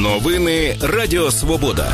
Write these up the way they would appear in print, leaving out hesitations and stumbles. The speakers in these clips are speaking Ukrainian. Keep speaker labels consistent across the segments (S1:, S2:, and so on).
S1: Новини Радіо Свобода.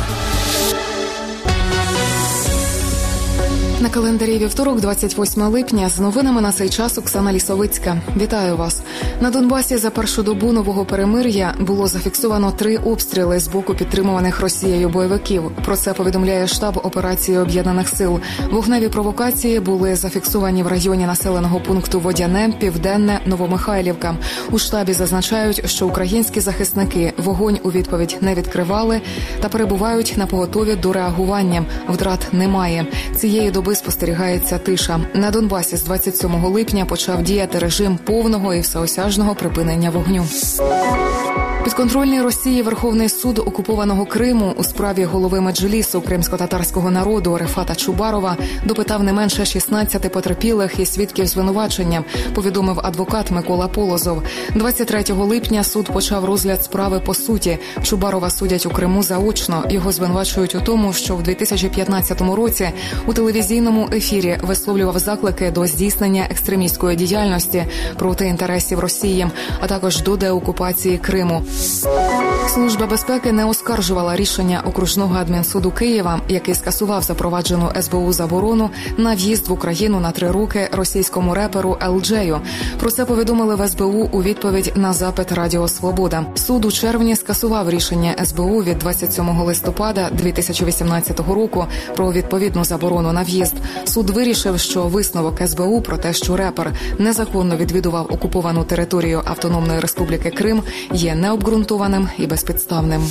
S2: На календарі вівторок, 28 липня. З новинами на цей час Оксана Лісовицька. Вітаю вас. На Донбасі за першу добу нового перемир'я було зафіксовано 3 обстріли з боку підтримуваних Росією бойовиків. Про це повідомляє штаб операції Об'єднаних сил. Вогневі провокації були зафіксовані в районі населеного пункту Водяне, Південне, Новомихайлівка. У штабі зазначають, що українські захисники вогонь у відповідь не відкривали та перебувають на поготові до реагування. Втрат немає. Цієї доби спостерігається тиша. На Донбасі з 27 липня почав діяти режим повного і всеосяжного припинення вогню. Підконтрольний Росії Верховний суд окупованого Криму у справі голови Меджлісу кримсько-татарського народу Рефата Чубарова допитав не менше 16 потерпілих і свідків звинувачення, повідомив адвокат Микола Полозов. 23 липня суд почав розгляд справи по суті. Чубарова судять у Криму заочно. Його звинувачують у тому, що в 2015 році у телевізійному ефірі висловлював заклики до здійснення екстремістської діяльності проти інтересів Росії, а також до деокупації Криму. Служба безпеки не оскаржувала рішення окружного адмінсуду Києва, який скасував запроваджену СБУ заборону на в'їзд в Україну на 3 роки російському реперу Елджею. Про це повідомили в СБУ у відповідь на запит Радіо Свобода. Суд у червні скасував рішення СБУ від 27 листопада 2018 року про відповідну заборону на в'їзд. Суд вирішив, що висновок СБУ про те, що репер незаконно відвідував окуповану територію Автономної Республіки Крим, є необґрунтованим і безпідставним.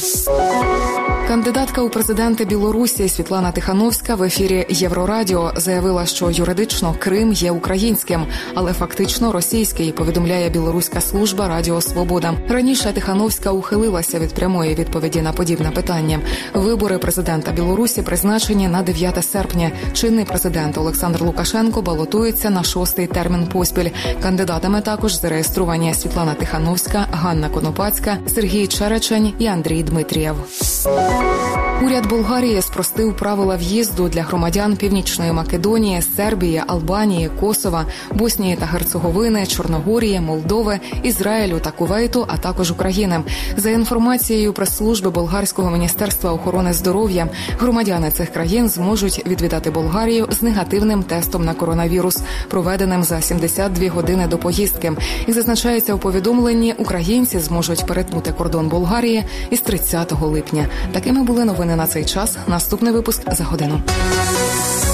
S2: Кандидатка у президенти Білорусі Світлана Тихановська в ефірі Єврорадіо заявила, що юридично Крим є українським, але фактично російський, повідомляє білоруська служба Радіо Свобода. Раніше Тихановська ухилилася від прямої відповіді на подібне питання. Вибори президента Білорусі призначені на 9 серпня. Чинний президент Олександр Лукашенко балотується на 6-й термін поспіль. Кандидатами також зареєстровані Світлана Тихановська, Ганна Конопацька, Сергій Черечень і Андрій Дмитрієв. Уряд Болгарії спростив правила в'їзду для громадян Північної Македонії, Сербії, Албанії, Косова, Боснії та Герцеговини, Чорногорії, Молдови, Ізраїлю та Кувейту, а також України. За інформацією прес-служби Болгарського міністерства охорони здоров'я, громадяни цих країн зможуть відвідати Болгарію з негативним тестом на коронавірус, проведеним за 72 години до поїздки. Як зазначається у повідомленні, українці зможуть перетнути кордон Болгарії із 30 липня. Такими були новини на цей час. Наступний випуск за годину.